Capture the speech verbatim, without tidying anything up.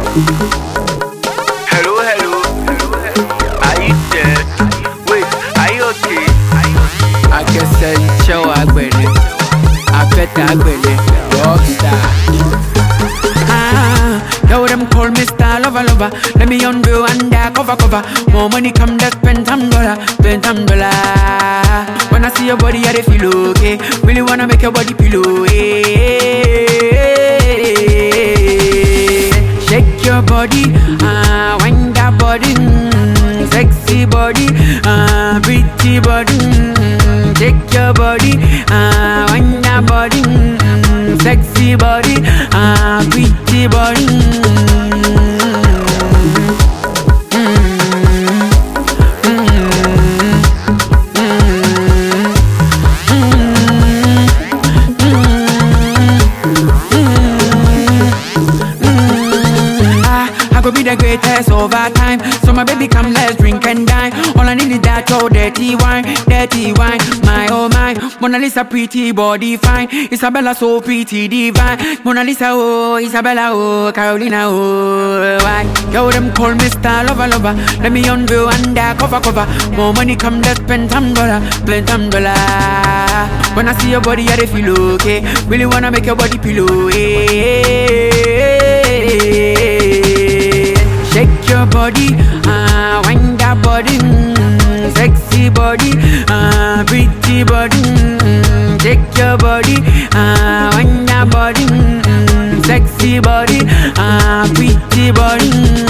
Hello, hello, are you there? Wait, are you okay? I guess I show Agbene. I bet Agbene, rockstar. Ah, yo, them call me star lover lover. Let me undo and uh, cover cover. More money come, just spend some dollar, spend some dollar. When I see your body, I dey feel okay. Really wanna make your body pillow. Hey. Shake your body, ah, uh, wind that body, mm, sexy body, ah, uh, pretty body. Mm, shake your body, ah, uh, wind that body, mm, sexy body, ah, uh, pretty body. I could be the greatest over time. So my baby come, let's drink and dine. All I need is that old dirty wine, dirty wine. My oh my, Mona Lisa pretty body fine. Isabella so pretty divine. Mona Lisa oh, Isabella oh, Carolina oh. Why? Yo, them call me star lover lover. Let me unveil and uh, cover cover. More money come, let's spend some dollar, spend some dollar. When I see your body, I dey feel okay. Really wanna make your body pillow. Hey. Shake your body, ah, uh, wind that body, mm, sexy body, ah, uh, pretty body. Mm, shake your body, ah, uh, wind that body, mm, sexy body, ah, uh, pretty body.